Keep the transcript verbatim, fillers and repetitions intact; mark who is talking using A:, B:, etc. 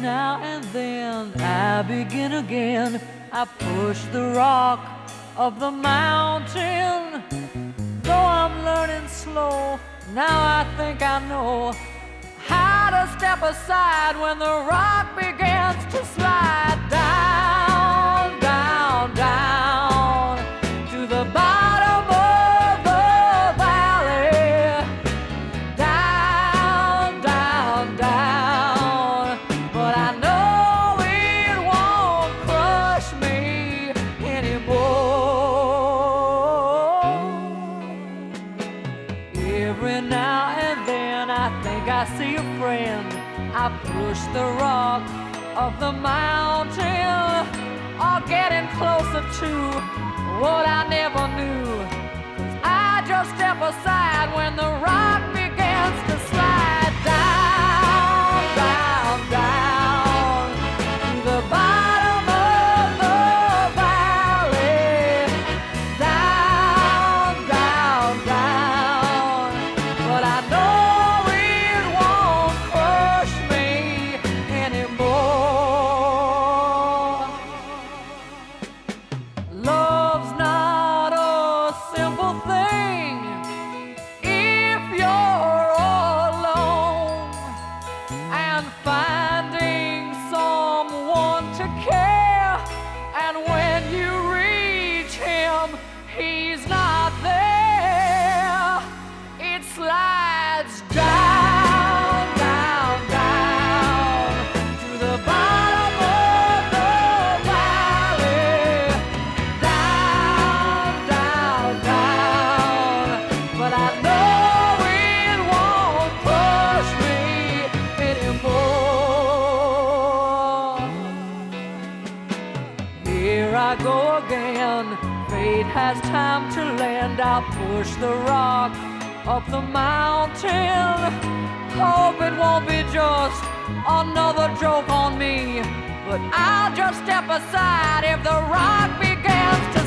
A: now and then I begin again. I push the rock of the mountain. Though I'm learning slow, now I think I know how to step aside when the rock begins to slide down, down, down to the bottom of the valley. Down, down, down. But I know it won't crush me anymore. Every now and then I think I see a friend. I push the rock of the mountain, or getting closer to what I never knew. 'Cause I just step aside when the rock begins to slide down, down, down to the bottom of the valley. Down, down, down. But I know it won't crush me anymore. Love's not a simple thing if you're alone, and finding someone to care, and when you reach him, he's not there. It slides down, down, down to the bottom of the valley. Down, down, down. But I know it won't push me anymore. Here I go again. Fate has time to land. I'll push the rock up the mountain. Hope it won't be just another joke on me, but I'll just step aside if the rock begins to